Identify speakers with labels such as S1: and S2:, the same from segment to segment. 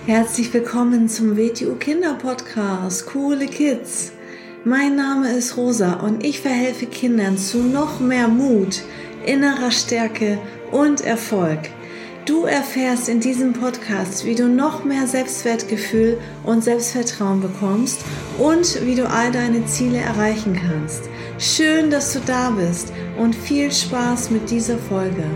S1: Herzlich willkommen zum WTU Kinder Podcast, Coole Kids. Mein Name ist Rosa und ich verhelfe Kindern zu noch mehr Mut, innerer Stärke und Erfolg. Du erfährst in diesem Podcast, wie du noch mehr Selbstwertgefühl und Selbstvertrauen bekommst und wie du all deine Ziele erreichen kannst. Schön, dass du da bist und viel Spaß mit dieser Folge.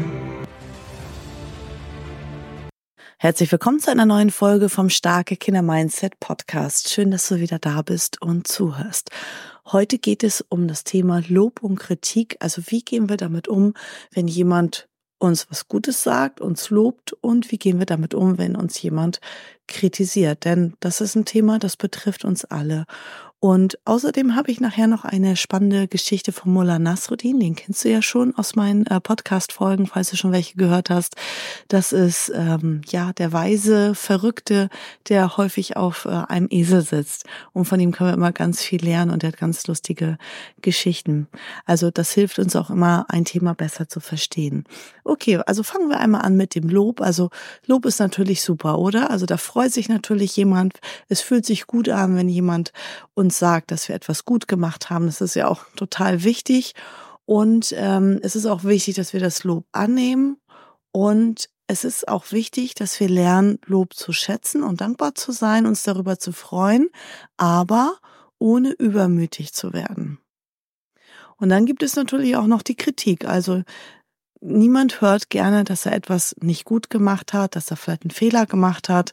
S2: Herzlich willkommen zu einer neuen Folge vom Starke Kinder Mindset Podcast. Schön, dass du wieder da bist und zuhörst. Heute geht es um das Thema Lob und Kritik. Also wie gehen wir damit um, wenn jemand uns was Gutes sagt, uns lobt, und wie gehen wir damit um, wenn uns jemand kritisiert? Denn das ist ein Thema, das betrifft uns alle. Und außerdem habe ich nachher noch eine spannende Geschichte von Mullah Nasruddin. Den kennst du ja schon aus meinen Podcast-Folgen, falls du schon welche gehört hast. Das ist der weise Verrückte, der häufig auf einem Esel sitzt. Und von ihm können wir immer ganz viel lernen und er hat ganz lustige Geschichten. Also das hilft uns auch immer, ein Thema besser zu verstehen. Okay, also fangen wir einmal an mit dem Lob. Also Lob ist natürlich super, oder? Also da freut sich natürlich jemand. Es fühlt sich gut an, wenn jemand uns sagt, dass wir etwas gut gemacht haben. Das ist ja auch total wichtig. Und es ist auch wichtig, dass wir das Lob annehmen. Und es ist auch wichtig, dass wir lernen, Lob zu schätzen und dankbar zu sein, uns darüber zu freuen, aber ohne übermütig zu werden. Und dann gibt es natürlich auch noch die Kritik. Also niemand hört gerne, dass er etwas nicht gut gemacht hat, dass er vielleicht einen Fehler gemacht hat.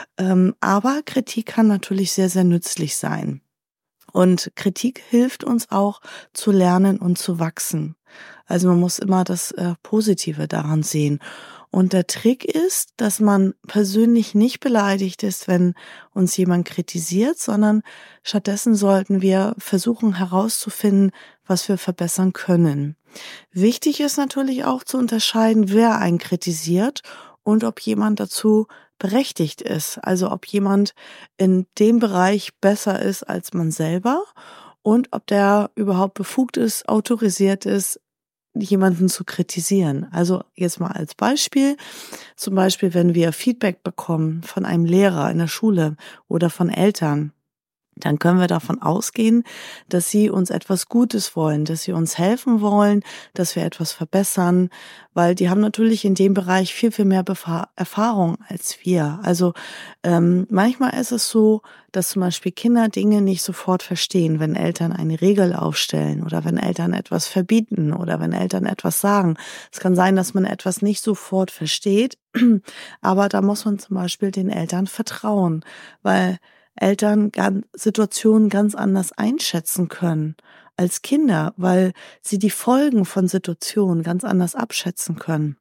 S2: Aber Kritik kann natürlich sehr, sehr nützlich sein. Und Kritik hilft uns auch zu lernen und zu wachsen. Also man muss immer das Positive daran sehen. Und der Trick ist, dass man persönlich nicht beleidigt ist, wenn uns jemand kritisiert, sondern stattdessen sollten wir versuchen herauszufinden, was wir verbessern können. Wichtig ist natürlich auch zu unterscheiden, wer einen kritisiert und ob jemand dazu berechtigt ist. Also ob jemand in dem Bereich besser ist als man selber und ob der überhaupt befugt ist, autorisiert ist, jemanden zu kritisieren. Also jetzt mal als Beispiel, zum Beispiel, wenn wir Feedback bekommen von einem Lehrer in der Schule oder von Eltern, dann können wir davon ausgehen, dass sie uns etwas Gutes wollen, dass sie uns helfen wollen, dass wir etwas verbessern, weil die haben natürlich in dem Bereich viel, viel mehr Erfahrung als wir. Also manchmal ist es so, dass zum Beispiel Kinder Dinge nicht sofort verstehen, wenn Eltern eine Regel aufstellen oder wenn Eltern etwas verbieten oder wenn Eltern etwas sagen. Es kann sein, dass man etwas nicht sofort versteht, aber da muss man zum Beispiel den Eltern vertrauen, weil Eltern Situationen ganz anders einschätzen können als Kinder, weil sie die Folgen von Situationen ganz anders abschätzen können.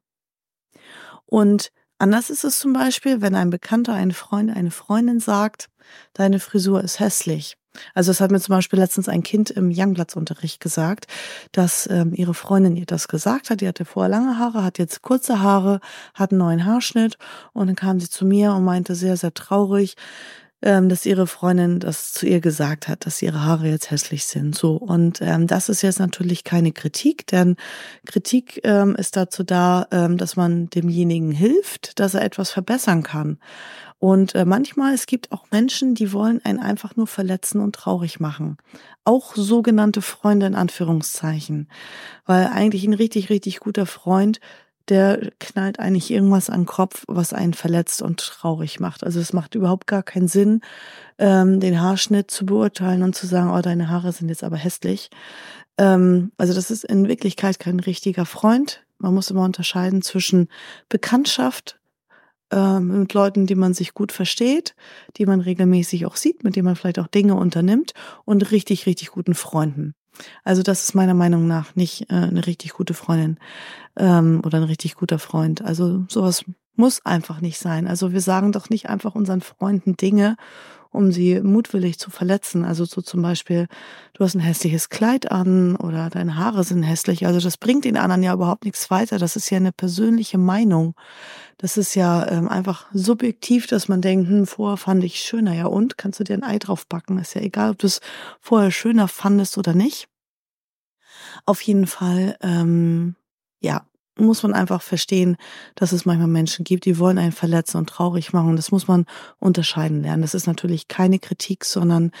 S2: Und anders ist es zum Beispiel, wenn ein Bekannter, ein Freund, eine Freundin sagt, deine Frisur ist hässlich. Also es hat mir zum Beispiel letztens ein Kind im Youngbloods-Unterricht gesagt, dass ihre Freundin ihr das gesagt hat. Die hatte vorher lange Haare, hat jetzt kurze Haare, hat einen neuen Haarschnitt, und dann kam sie zu mir und meinte sehr, sehr traurig, dass ihre Freundin das zu ihr gesagt hat, dass ihre Haare jetzt hässlich sind. So, und das ist jetzt natürlich keine Kritik, denn Kritik ist dazu da, dass man demjenigen hilft, dass er etwas verbessern kann. Und manchmal, es gibt auch Menschen, die wollen einen einfach nur verletzen und traurig machen. Auch sogenannte Freunde in Anführungszeichen. Weil eigentlich ein richtig, richtig guter Freund, der knallt eigentlich irgendwas an den Kopf, was einen verletzt und traurig macht. Also es macht überhaupt gar keinen Sinn, den Haarschnitt zu beurteilen und zu sagen, oh, deine Haare sind jetzt aber hässlich. Also das ist in Wirklichkeit kein richtiger Freund. Man muss immer unterscheiden zwischen Bekanntschaft mit Leuten, die man sich gut versteht, die man regelmäßig auch sieht, mit denen man vielleicht auch Dinge unternimmt, und richtig, richtig guten Freunden. Also das ist meiner Meinung nach nicht eine richtig gute Freundin oder ein richtig guter Freund. Also sowas muss einfach nicht sein. Also wir sagen doch nicht einfach unseren Freunden Dinge, um sie mutwillig zu verletzen. Also so zum Beispiel, du hast ein hässliches Kleid an oder deine Haare sind hässlich. Also das bringt den anderen ja überhaupt nichts weiter. Das ist ja eine persönliche Meinung. Das ist ja einfach subjektiv, dass man denkt, vorher fand ich schöner. Ja, und? Kannst du dir ein Ei drauf backen? Ist ja egal, ob du es vorher schöner fandest oder nicht. Auf jeden Fall, ja, muss man einfach verstehen, dass es manchmal Menschen gibt, die wollen einen verletzen und traurig machen. Das muss man unterscheiden lernen. Das ist natürlich keine Kritik, sondern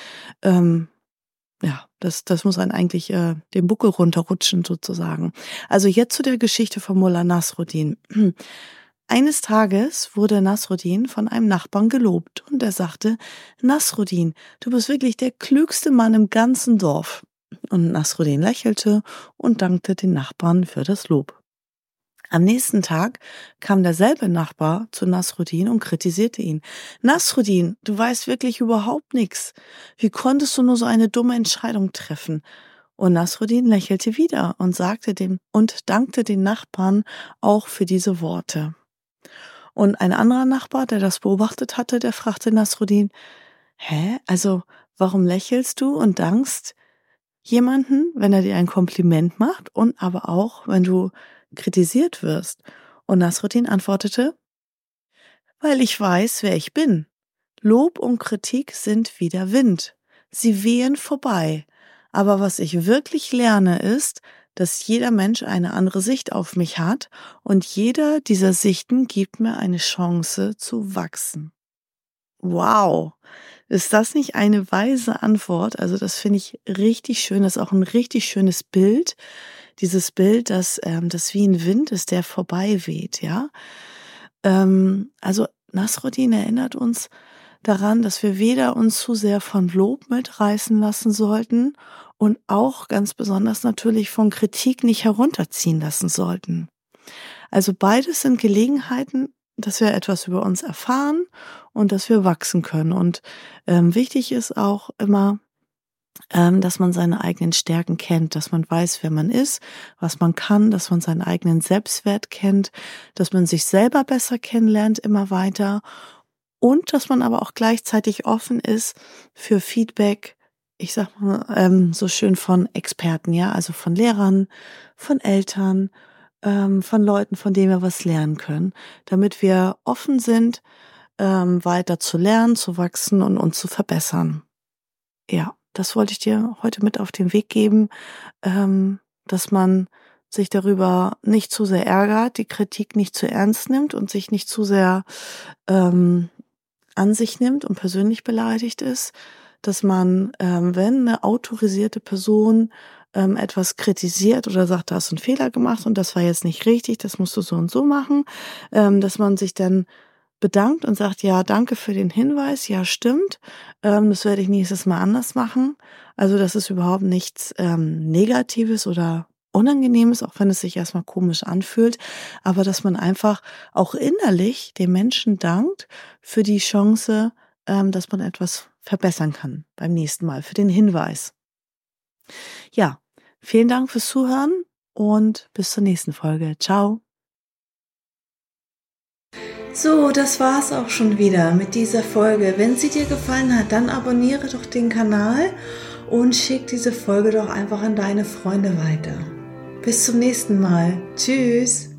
S2: das muss einen eigentlich den Buckel runterrutschen sozusagen. Also jetzt zu der Geschichte von Mullah Nasruddin. Eines Tages wurde Nasruddin von einem Nachbarn gelobt und er sagte: Nasruddin, du bist wirklich der klügste Mann im ganzen Dorf. Und Nasruddin lächelte und dankte den Nachbarn für das Lob. Am nächsten Tag kam derselbe Nachbar zu Nasruddin und kritisierte ihn. Nasruddin, du weißt wirklich überhaupt nichts. Wie konntest du nur so eine dumme Entscheidung treffen? Und Nasruddin lächelte wieder und dankte den Nachbarn auch für diese Worte. Und ein anderer Nachbar, der das beobachtet hatte, der fragte Nasruddin: Also warum lächelst du und dankst jemanden, wenn er dir ein Kompliment macht und aber auch, wenn du kritisiert wirst? Und Nasruddin antwortete: Weil ich weiß, wer ich bin. Lob und Kritik sind wie der Wind. Sie wehen vorbei. Aber was ich wirklich lerne ist, dass jeder Mensch eine andere Sicht auf mich hat und jeder dieser Sichten gibt mir eine Chance zu wachsen. Wow! Ist das nicht eine weise Antwort? Also das finde ich richtig schön. Das ist auch ein richtig schönes Bild. Dieses Bild, das wie ein Wind ist, der vorbei weht, ja. Also Nasruddin erinnert uns daran, dass wir weder uns zu sehr von Lob mitreißen lassen sollten und auch ganz besonders natürlich von Kritik nicht herunterziehen lassen sollten. Also beides sind Gelegenheiten, dass wir etwas über uns erfahren und dass wir wachsen können. Und wichtig ist auch immer, dass man seine eigenen Stärken kennt, dass man weiß, wer man ist, was man kann, dass man seinen eigenen Selbstwert kennt, dass man sich selber besser kennenlernt immer weiter und dass man aber auch gleichzeitig offen ist für Feedback, ich sag mal so schön von Experten, ja, also von Lehrern, von Eltern, von Leuten, von denen wir was lernen können, damit wir offen sind, weiter zu lernen, zu wachsen und uns zu verbessern. Ja, das wollte ich dir heute mit auf den Weg geben, dass man sich darüber nicht zu sehr ärgert, die Kritik nicht zu ernst nimmt und sich nicht zu sehr an sich nimmt und persönlich beleidigt ist, dass man, wenn eine autorisierte Person etwas kritisiert oder sagt, da hast du einen Fehler gemacht und das war jetzt nicht richtig, das musst du so und so machen, dass man sich dann bedankt und sagt, ja, danke für den Hinweis, ja, stimmt, das werde ich nächstes Mal anders machen. Also das ist überhaupt nichts Negatives oder Unangenehmes, auch wenn es sich erstmal komisch anfühlt, aber dass man einfach auch innerlich dem Menschen dankt für die Chance, dass man etwas verbessern kann beim nächsten Mal, für den Hinweis. Ja, vielen Dank fürs Zuhören und bis zur nächsten Folge. Ciao.
S1: So, das war's auch schon wieder mit dieser Folge. Wenn sie dir gefallen hat, dann abonniere doch den Kanal und schick diese Folge doch einfach an deine Freunde weiter. Bis zum nächsten Mal. Tschüss.